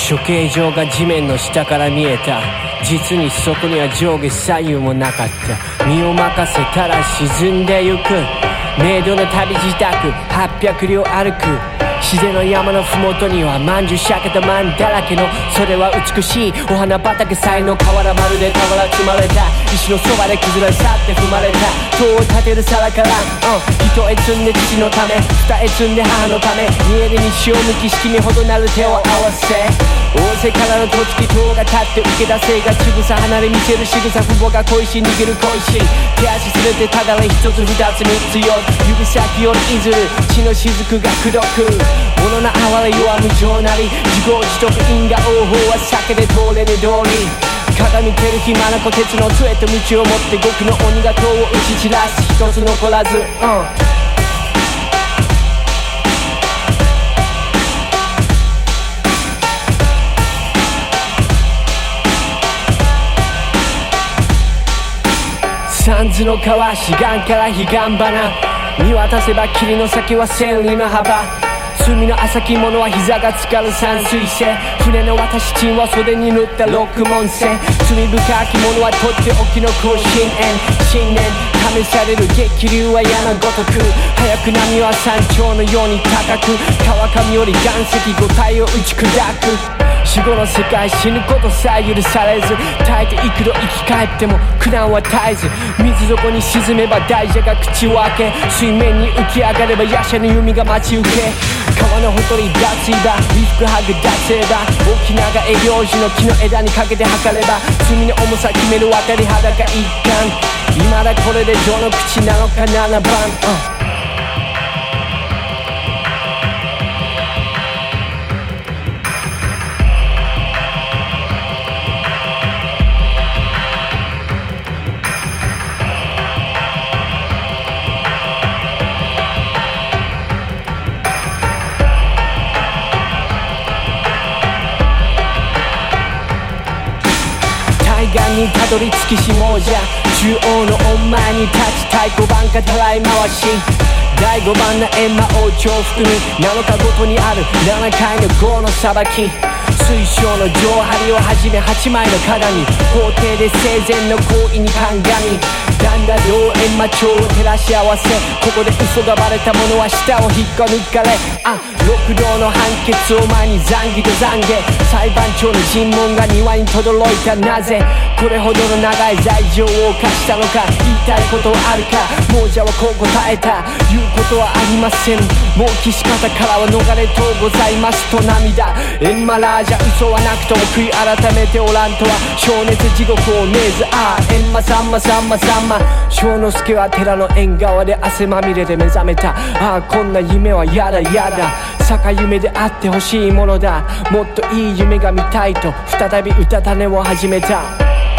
処刑場が地面の下から見えた。実にそこには上下左右もなかった。身を任せたら沈んでゆく冥土の旅支度、800里を歩く。自然の山のふもとにはまんじゅうしゃけたまんだらけの、それは美しいお花畑才の河原、まるで俵積まれた石のそばで崩れ去って踏まれた塔を建てる皿から、人へ積んで父のため、二へ積んで母のため、見える西を向きしきみほどなる手を合わせ、大勢からのとちき塔が立って受け出せがちぐさ離れ見せる仕草、父母が恋し握る恋し手足すれてただれ一つ二つ三つ四つ、指先よりいずる血の雫が黒く、物の哀れ弱無情なり、自業自得因果応報は酒で通れる通り、鏡蹴る暇な子鉄の杖と道を持って極の鬼が塔を打ち散らす、一つ残らず、三途の川、志願から彼岸花、見渡せば霧の先は千里の幅、罪の浅き者は膝が浸かる山水性、船の私チンは袖に塗った六文線、罪深き者はとっておきの甲子園、新年試される激流は矢のごとく、早く波は山頂のように高く、川上より岩石五体を打ち砕く。死後の世界、死ぬことさえ許されず、耐えて幾度生き返っても苦難は絶えず、水底に沈めば大蛇が口を開け、水面に浮き上がれば夜叉の弓が待ち受け、川のほとり脱衣場、衣服剥ぐ脱せば、沖縄が営業時の木の枝にかけて測れば、罪の重さ決める渡り裸一貫、未だこれで情の口なのか7番、海岸にたどり着きしもうじゃ、中央の御前に立ち太鼓判かたらい回し、第5番の閻魔王朝含み7日ごとにある7回の号の裁き、水晶の上張をはじめ8枚の鏡、法廷で生前の行為に鑑み、だんだん両閻魔帳を照らし合わせ、ここで嘘がバレた者は舌を引っこ抜かれ、六道の判決を前に懺悔と懺悔、裁判長の尋問が庭に轟いた。なぜこれほどの長い罪状を犯したのか、言いたいことはあるか、亡者はこう答えた、言うことはありません、もう岸方からは逃れとうございますと涙、閻魔ラージャ嘘はなくとも悔い改めておらんとは、情熱地獄を命ず、閻魔さんまさんまさんま、正之助は寺の縁側で汗まみれで目覚めた。こんな夢はやだやだ、逆夢であってほしいものだ、もっといい夢が見たいと再び歌種を始めた。